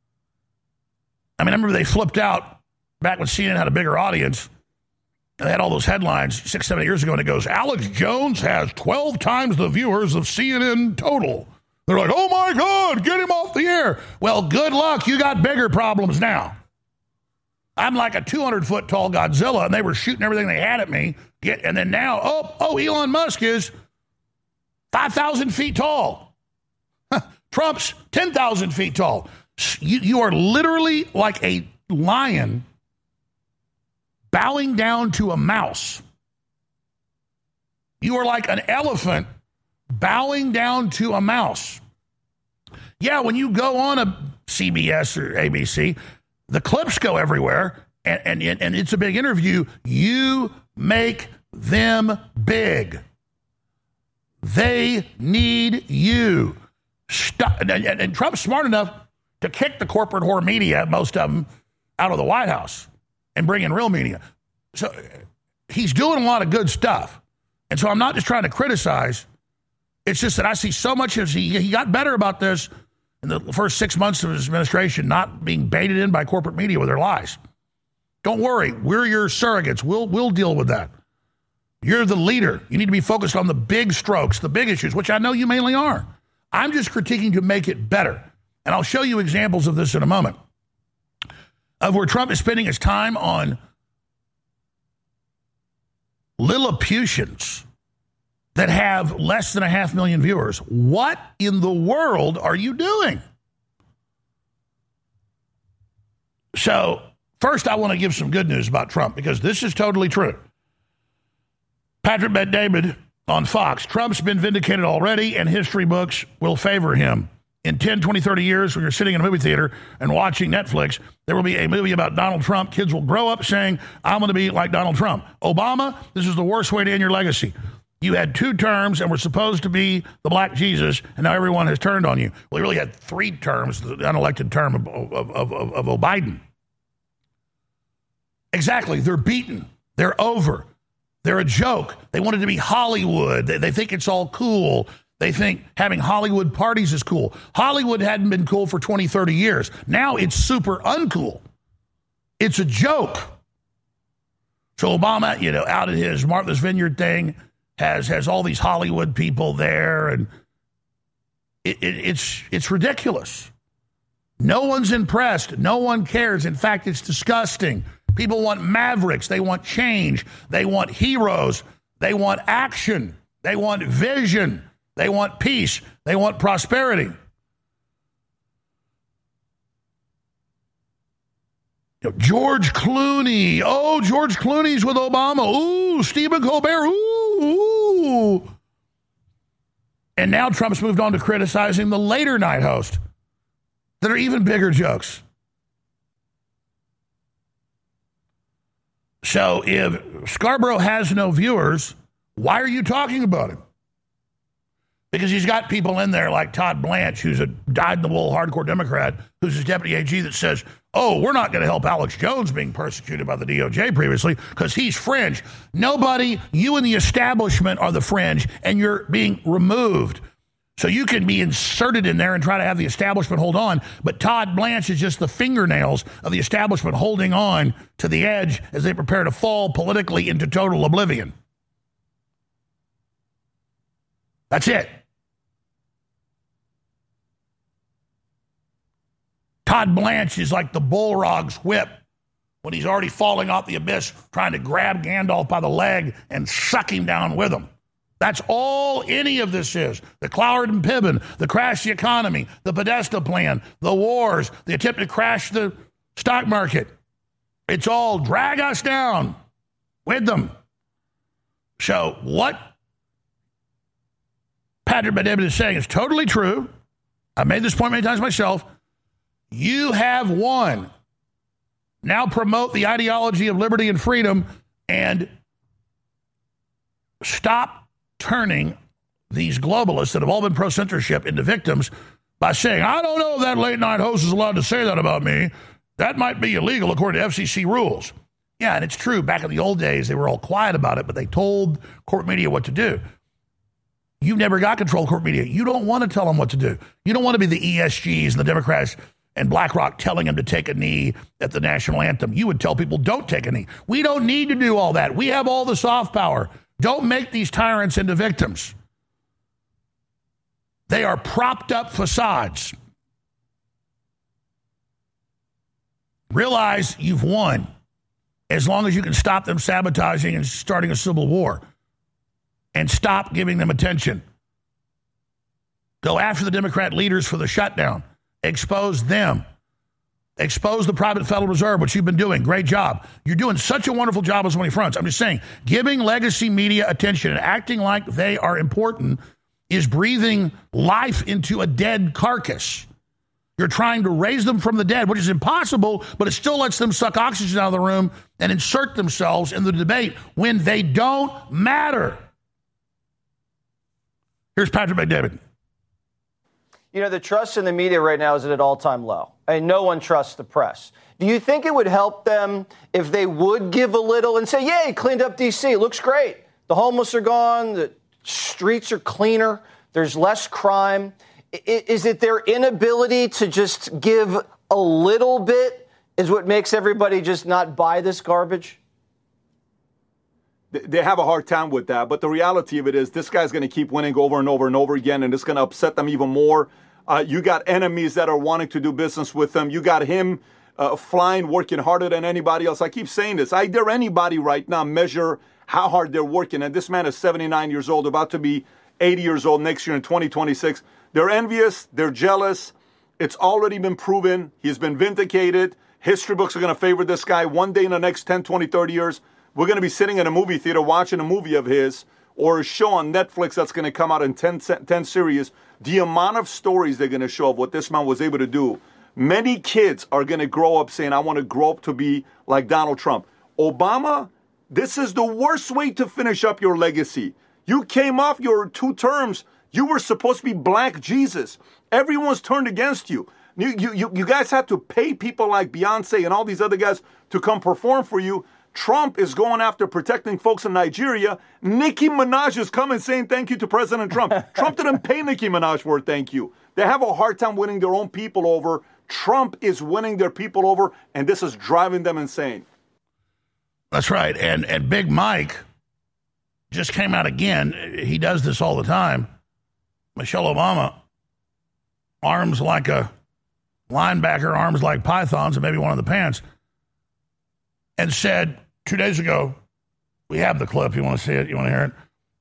I remember they flipped out back when CNN had a bigger audience, and they had all those headlines 6, 7 years ago, and it goes, Alex Jones has 12 times the viewers of CNN total. They're like, oh my God, get him off the air. Well, good luck. You got bigger problems now. I'm like a 200-foot tall Godzilla, and they were shooting everything they had at me. And then now, Elon Musk is 5,000 feet tall. Trump's 10,000 feet tall. You are literally like a lion bowing down to a mouse. You are like an elephant bowing down to a mouse. Yeah, when you go on a CBS or ABC, the clips go everywhere, and it's a big interview. You make them big. They need you. And Trump's smart enough to kick the corporate whore media, most of them, out of the White House and bring in real media. So he's doing a lot of good stuff. And so I'm not just trying to criticize. It's just that I see so much as he got better about this in the first 6 months of his administration, not being baited in by corporate media with their lies. Don't worry. We're your surrogates. We'll deal with that. You're the leader. You need to be focused on the big strokes, the big issues, which I know you mainly are. I'm just critiquing to make it better. And I'll show you examples of this in a moment, of where Trump is spending his time on Lilliputians that have less than 500,000 viewers. What in the world are you doing? So, first I want to give some good news about Trump, because this is totally true. Patrick Bet-David on Fox. Trump's been vindicated already, and history books will favor him. In 10, 20, 30 years, when you're sitting in a movie theater and watching Netflix, there will be a movie about Donald Trump. Kids will grow up saying, I'm going to be like Donald Trump. Obama, this is the worst way to end your legacy. You had 2 terms and were supposed to be the black Jesus, and now everyone has turned on you. Well, he really had 3 terms, the unelected term of Biden. Exactly. They're beaten. They're over. They're a joke. They want it to be Hollywood. They think it's all cool. They think having Hollywood parties is cool. Hollywood hadn't been cool for 20, 30 years. Now it's super uncool. It's a joke. So Obama, out at his Martha's Vineyard thing, has all these Hollywood people there, and it's ridiculous. No one's impressed. No one cares. In fact, it's disgusting. People want mavericks. They want change. They want heroes. They want action. They want vision. They want peace. They want prosperity. George Clooney. Oh, George Clooney's with Obama. Ooh, Stephen Colbert. Ooh. And now Trump's moved on to criticizing the later night host that are even bigger jokes. So if Scarborough has no viewers, why are you talking about him? Because he's got people in there like Todd Blanche, who's a dyed-in-the-wool hardcore Democrat, who's his deputy AG, that says, oh, we're not going to help Alex Jones being persecuted by the DOJ previously because he's fringe. Nobody, you and the establishment are the fringe, and you're being removed. So you can be inserted in there and try to have the establishment hold on, but Todd Blanche is just the fingernails of the establishment holding on to the edge as they prepare to fall politically into total oblivion. That's it. Todd Blanche is like the Balrog's whip when he's already falling off the abyss, trying to grab Gandalf by the leg and suck him down with him. That's all any of this is. The Cloward and Piven, the crash the economy, the Podesta plan, the wars, the attempt to crash the stock market. It's all drag us down with them. So what Patrick Bet-David is saying is totally true. I've made this point many times myself. You have won. Now promote the ideology of liberty and freedom and stop turning these globalists that have all been pro-censorship into victims by saying, I don't know if that late night host is allowed to say that about me. That might be illegal according to FCC rules. Yeah, and it's true. Back in the old days, they were all quiet about it, but they told corporate media what to do. You've never got control of corporate media. You don't want to tell them what to do. You don't want to be the ESGs and the Democrats and BlackRock telling them to take a knee at the national anthem. You would tell people, don't take a knee. We don't need to do all that. We have all the soft power. Don't make these tyrants into victims. They are propped up facades. Realize you've won as long as you can stop them sabotaging and starting a civil war and stop giving them attention. Go after the Democrat leaders for the shutdown. Expose them. Expose the private Federal Reserve, which you've been doing. Great job. You're doing such a wonderful job on so many fronts. I'm just saying, giving legacy media attention and acting like they are important is breathing life into a dead carcass. You're trying to raise them from the dead, which is impossible, but it still lets them suck oxygen out of the room and insert themselves in the debate when they don't matter. Here's Patrick Bet-David. The trust in the media right now is at an all-time low, and no one trusts the press. Do you think it would help them if they would give a little and say, yay, cleaned up D.C., it looks great. The homeless are gone, the streets are cleaner, there's less crime. Is it their inability to just give a little bit is what makes everybody just not buy this garbage? They have a hard time with that, but the reality of it is this guy's going to keep winning over and over and over again, and it's going to upset them even more. You got enemies that are wanting to do business with them. You got him flying, working harder than anybody else. I keep saying this. I dare anybody right now measure how hard they're working, and this man is 79 years old, about to be 80 years old next year in 2026. They're envious. They're jealous. It's already been proven. He's been vindicated. History books are going to favor this guy. One day in the next 10, 20, 30 years, we're going to be sitting in a movie theater watching a movie of his or a show on Netflix that's going to come out in 10 series. The amount of stories they're going to show of what this man was able to do. Many kids are going to grow up saying, I want to grow up to be like Donald Trump. Obama, this is the worst way to finish up your legacy. You came off your 2 terms. You were supposed to be Black Jesus. Everyone's turned against you. You guys had to pay people like Beyonce and all these other guys to come perform for you. Trump is going after protecting folks in Nigeria. Nicki Minaj is coming saying thank you to President Trump. Trump didn't pay Nicki Minaj for a thank you. They have a hard time winning their own people over. Trump is winning their people over, and this is driving them insane. That's right. And Big Mike just came out again. He does this all the time. Michelle Obama, arms like a linebacker, arms like pythons, and maybe one of the pants, and said 2 days ago, we have the clip. You want to see it? You want to hear it?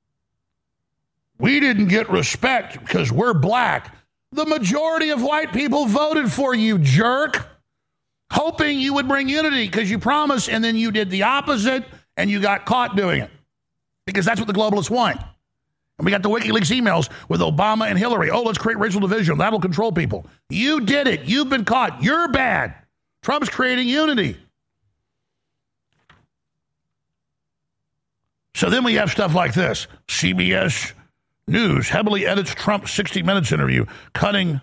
We didn't get respect because we're black. The majority of white people voted for you, jerk, hoping you would bring unity because you promised, and then you did the opposite, and you got caught doing it because that's what the globalists want. And we got the WikiLeaks emails with Obama and Hillary. Oh, let's create racial division. That'll control people. You did it. You've been caught. You're bad. Trump's creating unity. So then we have stuff like this. CBS News heavily edits Trump's 60 Minutes interview, cutting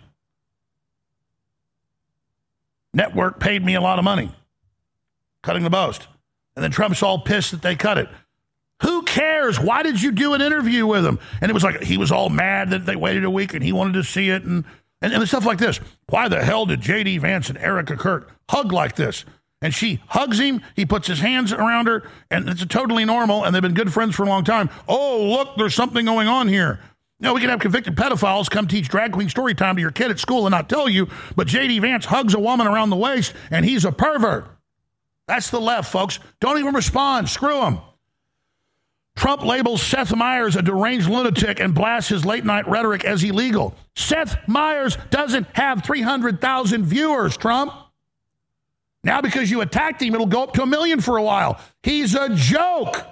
network paid me a lot of money, cutting the Post. And then Trump's all pissed that they cut it. Who cares? Why did you do an interview with him? And it was like he was all mad that they waited a week and he wanted to see it and stuff like this. Why the hell did J.D. Vance and Erica Kirk hug like this? And she hugs him, he puts his hands around her, and it's totally normal, and they've been good friends for a long time. Oh, look, there's something going on here. No, we can have convicted pedophiles come teach drag queen story time to your kid at school and not tell you, but J.D. Vance hugs a woman around the waist, and he's a pervert. That's the left, folks. Don't even respond. Screw him. Trump labels Seth Meyers a deranged lunatic and blasts his late-night rhetoric as illegal. Seth Meyers doesn't have 300,000 viewers, Trump. Now because you attacked him, it'll go up to 1 million for a while. He's a joke.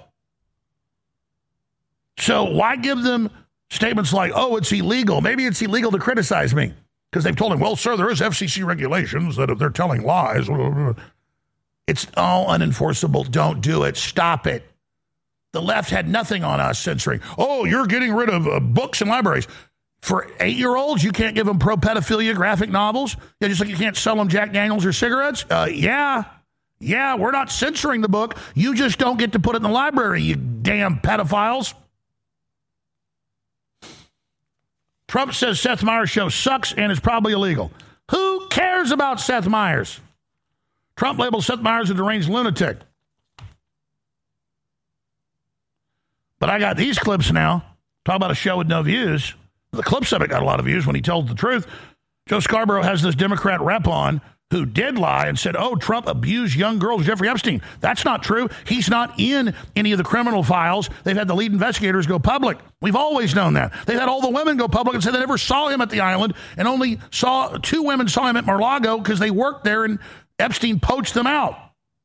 So why give them statements like, oh, it's illegal. Maybe it's illegal to criticize me. Because they've told him, well, sir, there is FCC regulations that if they're telling lies. It's all unenforceable. Don't do it. Stop it. The left had nothing on us censoring. Oh, you're getting rid of books and libraries. For 8-year-olds, you can't give them pro-pedophilia graphic novels? Yeah, just like you can't sell them Jack Daniels or cigarettes? Yeah, we're not censoring the book. You just don't get to put it in the library, you damn pedophiles. Trump says Seth Meyers' show sucks and is probably illegal. Who cares about Seth Meyers? Trump labels Seth Meyers a deranged lunatic. But I got these clips now. Talk about a show with no views. The clips of it got a lot of views when he tells the truth. Joe Scarborough has this Democrat rep on who did lie and said, oh, Trump abused young girls, Jeffrey Epstein. That's not true. He's not in any of the criminal files. They've had the lead investigators go public. We've always known that. They've had all the women go public and say they never saw him at the island and only saw 2 women saw him at Mar-a-Lago because they worked there and Epstein poached them out.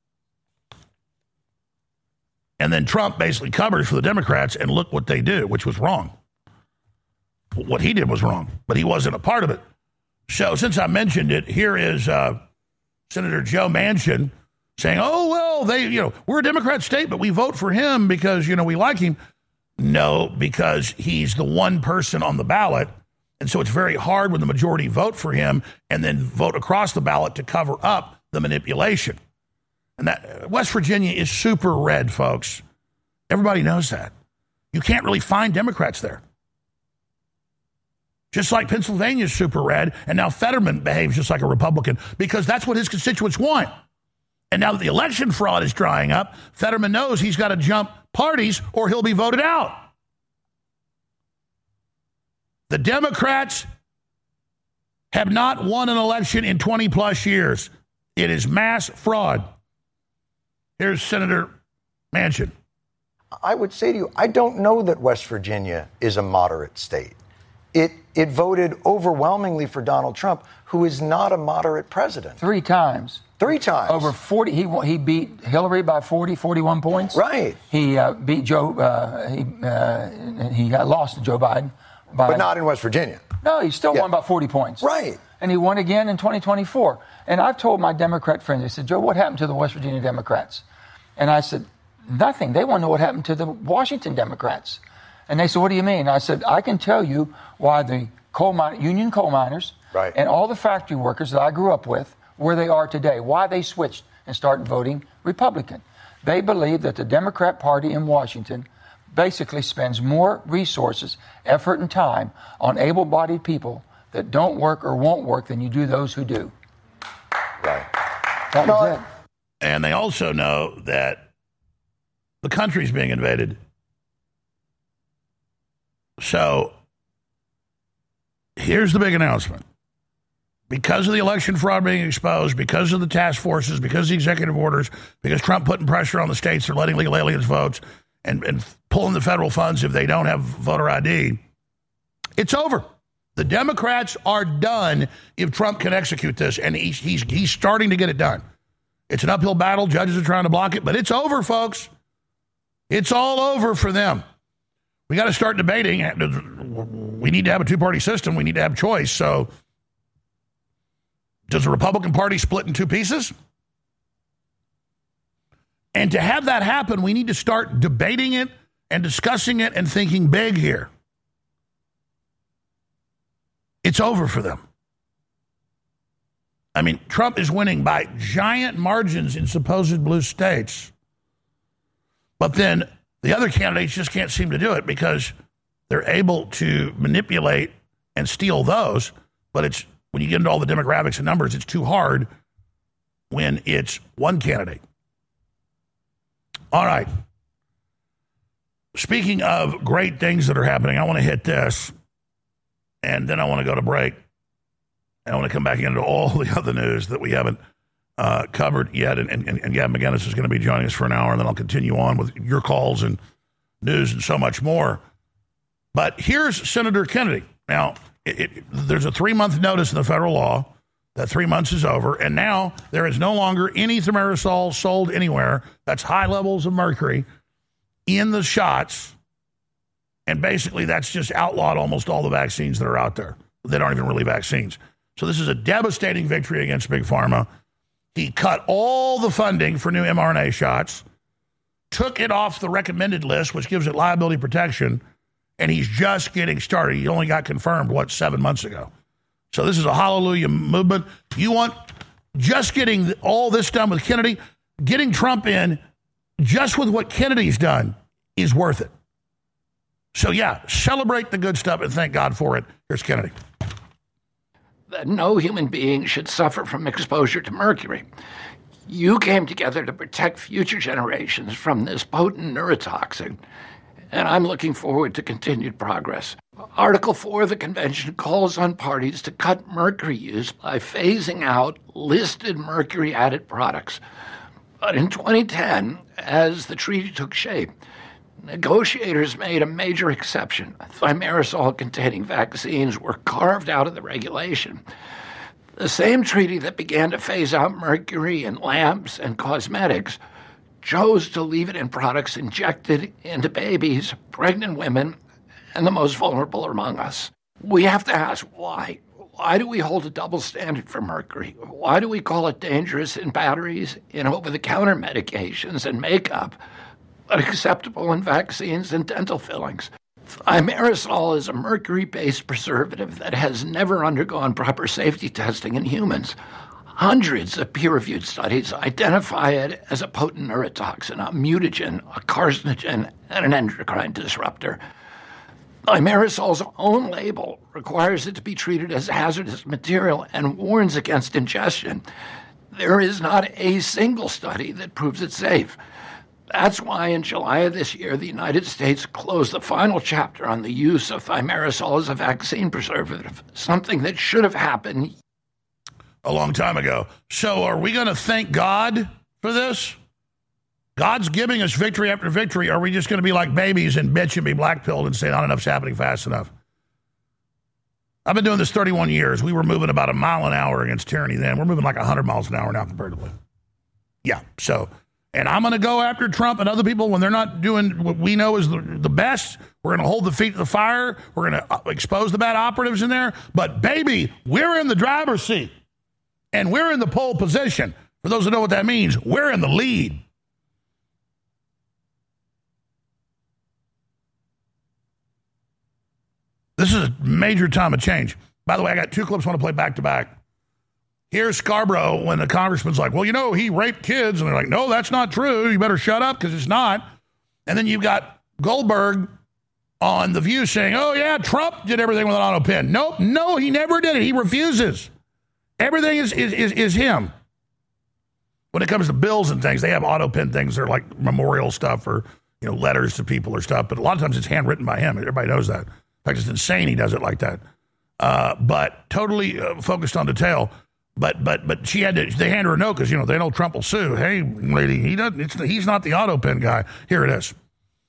And then Trump basically covers for the Democrats and look what they do, which was wrong. What he did was wrong, but he wasn't a part of it. So since I mentioned it, here is Senator Joe Manchin saying, oh, well, we're a Democrat state, but we vote for him because, we like him. No, because he's the one person on the ballot. And so it's very hard when the majority vote for him and then vote across the ballot to cover up the manipulation. And that West Virginia is super red, folks. Everybody knows that. You can't really find Democrats there. Just like Pennsylvania is super red, and now Fetterman behaves just like a Republican because that's what his constituents want. And now that the election fraud is drying up, Fetterman knows he's got to jump parties or he'll be voted out. The Democrats have not won an election in 20 plus years. It is mass fraud. Here's Senator Manchin. I would say to you, I don't know that West Virginia is a moderate state. It voted overwhelmingly for Donald Trump, who is not a moderate president. 3 times. 3 times. Over 40. He beat Hillary by 41 points. Right. He beat Joe. He got lost to Joe Biden. But not in West Virginia. No, he still won by 40 points. Right. And he won again in 2024. And I've told my Democrat friends, they said, Joe, what happened to the West Virginia Democrats? And I said, nothing. They want to know what happened to the Washington Democrats. And they said, what do you mean? I said, I can tell you why the union coal miners and all the factory workers that I grew up with, where they are today, why they switched and started voting Republican. They believe that the Democrat Party in Washington basically spends more resources, effort, and time on able-bodied people that don't work or won't work than you do those who do. Right. That was it. And they also know that the country's being invaded. So here's the big announcement. Because of the election fraud being exposed, because of the task forces, because of the executive orders, because Trump putting pressure on the states for letting legal aliens vote and pulling the federal funds if they don't have voter ID, it's over. The Democrats are done if Trump can execute this, and he's starting to get it done. It's an uphill battle. Judges are trying to block it, but it's over, folks. It's all over for them. We got to start debating. We need to have a two-party system. We need to have choice. So does the Republican Party split in two pieces? And to have that happen, we need to start debating it and discussing it and thinking big here. It's over for them. I mean, Trump is winning by giant margins in supposed blue states. But then the other candidates just can't seem to do it because they're able to manipulate and steal those. But it's when you get into all the demographics and numbers, it's too hard when it's one candidate. All right. Speaking of great things that are happening, I want to hit this, and then I want to go to break. And I want to come back into all the other news that we haven't covered yet. And Gavin McInnes is going to be joining us for an hour, and then I'll continue on with your calls and news and so much more. But here's Senator Kennedy. Now, there's a 3-month notice in the federal law. That 3 months is over, and now there is no longer any thimerosal sold anywhere. That's high levels of mercury in the shots, and basically that's just outlawed almost all the vaccines that are out there. They aren't even really vaccines. So this is a devastating victory against Big Pharma. He cut all the funding for new mRNA shots, took it off the recommended list, which gives it liability protection, and he's just getting started. He only got confirmed, 7 months ago. So this is a hallelujah movement. You want just getting all this done with Kennedy, getting Trump in just with what Kennedy's done is worth it. So, yeah, celebrate the good stuff and thank God for it. Here's Kennedy. That no human being should suffer from exposure to mercury. You came together to protect future generations from this potent neurotoxin, and I'm looking forward to continued progress. Article 4 of the convention calls on parties to cut mercury use by phasing out listed mercury-added products. But in 2010, as the treaty took shape, negotiators made a major exception. Thimerosal-containing vaccines were carved out of the regulation. The same treaty that began to phase out mercury in lamps and cosmetics chose to leave it in products injected into babies, pregnant women, and the most vulnerable among us. We have to ask why. Why do we hold a double standard for mercury? Why do we call it dangerous in batteries, in over-the-counter medications and makeup, but acceptable in vaccines and dental fillings? Thimerosal is a mercury-based preservative that has never undergone proper safety testing in humans. Hundreds of peer-reviewed studies identify it as a potent neurotoxin, a mutagen, a carcinogen, and an endocrine disruptor. Thimerosal's own label requires it to be treated as hazardous material and warns against ingestion. There is not a single study that proves it's safe. That's why in July of this year, the United States closed the final chapter on the use of thimerosal as a vaccine preservative, something that should have happened a long time ago. So are we going to thank God for this? God's giving us victory after victory. Are we just going to be like babies and bitch and be blackpilled and say not enough's happening fast enough? I've been doing this 31 years. We were moving about a mile an hour against tyranny then. We're moving like 100 miles an hour now comparatively. Yeah, so, and I'm going to go after Trump and other people when they're not doing what we know is the best. We're going to hold the feet to the fire. We're going to expose the bad operatives in there. But, baby, we're in the driver's seat. And we're in the pole position. For those who know what that means, we're in the lead. This is a major time of change. By the way, I got 2 clips I want to play back to back. Here's Scarborough when the congressman's like, well, you know, he raped kids. And they're like, no, that's not true. You better shut up because it's not. And then you've got Goldberg on The View saying, oh, yeah, Trump did everything with an auto pen. Nope, no, he never did it. He refuses. Everything is him. When it comes to bills and things, they have auto pen things. They're like memorial stuff or, you know, letters to people or stuff. But a lot of times it's handwritten by him. Everybody knows that. In fact, it's insane he does it like that. But totally focused on detail. But she had to, they hand her a note because, you know, they know Trump will sue. Hey, lady, he's not the auto pen guy. Here it is.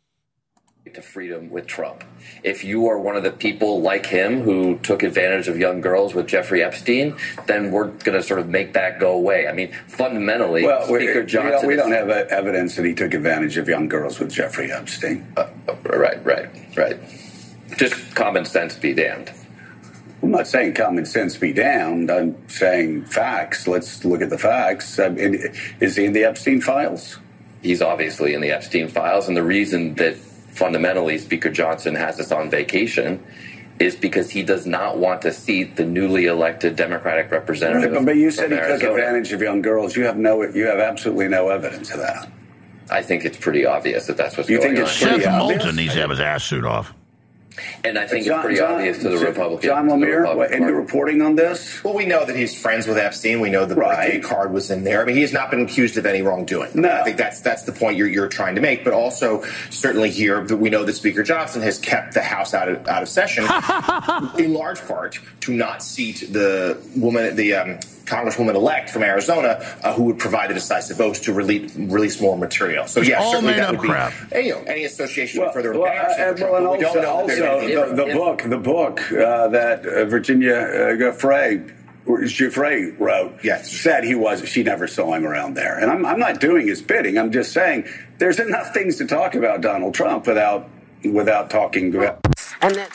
To freedom with Trump. If you are one of the people like him who took advantage of young girls with Jeffrey Epstein, then we're going to sort of make that go away. I mean, fundamentally, Speaker Johnson... We don't have evidence that he took advantage of young girls with Jeffrey Epstein. Right. Just common sense be damned. I'm not saying common sense be damned. I'm saying facts. Let's look at the facts. Is he in the Epstein files? He's obviously in the Epstein files, and the reason that fundamentally Speaker Johnson has us on vacation is because he does not want to seat the newly elected Democratic representative. Right, but you said he took advantage of young girls. You have absolutely no evidence of that. I think it's pretty obvious that that's what's going on. You think it's pretty obvious? Moulton needs to have his ass suit off. And I think it's pretty obvious to the Republican. John Lemire, any reporting on this? Well, we know that he's friends with Epstein. We know the birthday card was in there. I mean, he has not been accused of any wrongdoing. No. I think that's the point you're trying to make. But also, certainly here, we know that Speaker Johnson has kept the House out of session, in large part to not seat the woman, Congresswoman-elect from Arizona, who would provide the decisive votes to release more material. So, yeah, certainly that would be any association with further embarrassment. We don't know the book that Virginia Giuffre wrote said she never saw him around there. And I'm not doing his bidding. I'm just saying there's enough things to talk about Donald Trump without talking about. And the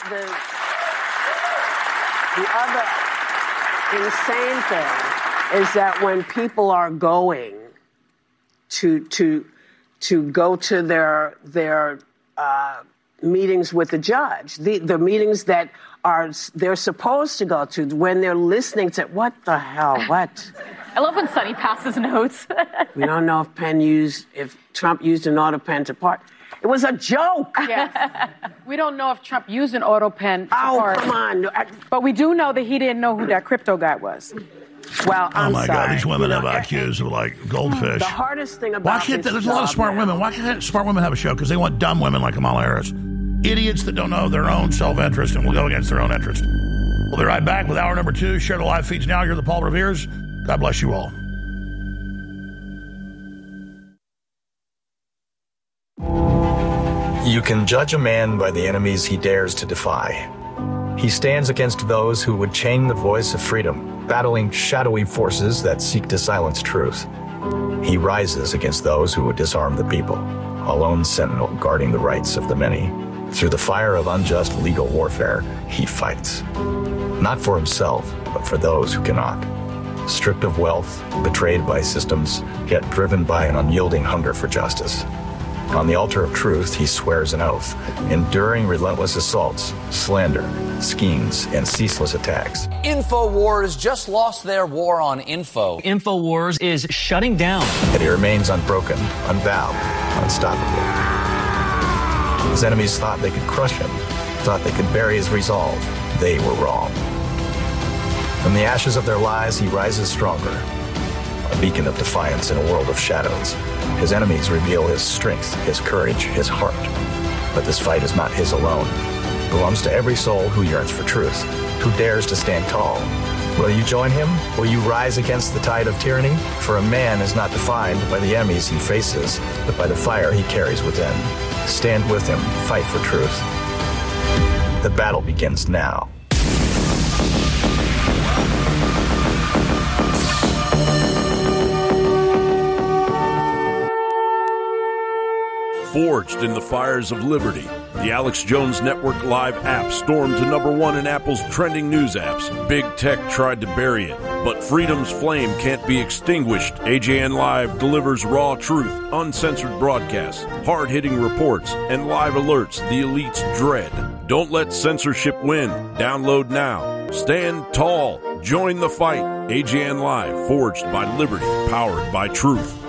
other insane thing is that when people are going to go to their meetings with the judge, the meetings that they're supposed to go to, when they're listening to what the hell, what? I love when Sonny passes notes. We don't know if Trump used an auto pen to part. It was a joke. Yes. We don't know if Trump used an auto pen to part. Come on. But we do know that he didn't know who that crypto guy was. Well, I'm sorry. God, these women have IQs of like goldfish. The hardest thing about there's a lot of smart women. Why can't smart women have a show? Because they want dumb women like Kamala Harris. Idiots that don't know their own self-interest and will go against their own interest. We'll be right back with hour number 2. Share the live feeds now. You're the Paul Revere's. God bless you all. You can judge a man by the enemies he dares to defy. He stands against those who would chain the voice of freedom, battling shadowy forces that seek to silence truth. He rises against those who would disarm the people, a lone sentinel guarding the rights of the many. Through the fire of unjust legal warfare, he fights. Not for himself, but for those who cannot. Stripped of wealth, betrayed by systems, yet driven by an unyielding hunger for justice. On the altar of truth, he swears an oath, enduring relentless assaults, slander, schemes, and ceaseless attacks. InfoWars just lost their war on info. InfoWars is shutting down. Yet he remains unbroken, unbowed, unstoppable. His enemies thought they could crush him, thought they could bury his resolve. They were wrong. From the ashes of their lies, he rises stronger, a beacon of defiance in a world of shadows. His enemies reveal his strength, his courage, his heart. But this fight is not his alone. It belongs to every soul who yearns for truth, who dares to stand tall. Will you join him? Will you rise against the tide of tyranny? For a man is not defined by the enemies he faces, but by the fire he carries within. Stand with him, fight for truth. The battle begins now. Forged in the fires of liberty, the Alex Jones Network Live app stormed to #1 in Apple's trending news apps. Big Tech tried to bury it, but freedom's flame can't be extinguished. AJN Live delivers raw truth, uncensored broadcasts, hard-hitting reports, and live alerts the elites dread. Don't let censorship win. Download now. Stand tall. Join the fight. AJN Live, forged by liberty, powered by truth.